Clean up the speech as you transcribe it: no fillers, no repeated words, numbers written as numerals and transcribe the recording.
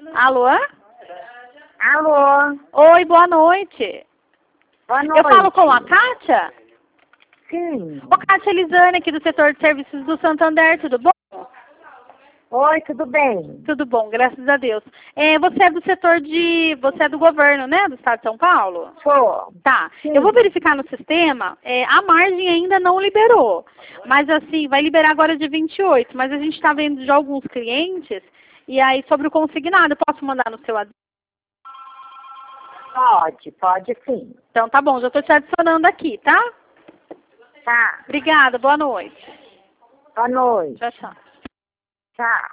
Alô? Alô? Oi, boa noite. Boa noite. Eu falo com a Kátia? Sim. Ô, Kátia Elisane, aqui do setor de serviços do Santander, tudo bom? Oi, tudo bem? Tudo bom, graças a Deus. Você é do setor de... Você é do governo, né? Do estado de São Paulo? Sou. Tá. Sim. Eu vou verificar no sistema. A margem ainda não liberou. Mas assim, vai liberar agora de 28. Mas a gente está vendo de alguns clientes. E aí, sobre o consignado, eu posso mandar no seu WhatsApp? Pode sim. Então tá bom, já estou te adicionando aqui, tá? Tá. Obrigada, boa noite. Boa noite. Tchau, tchau. Tchau.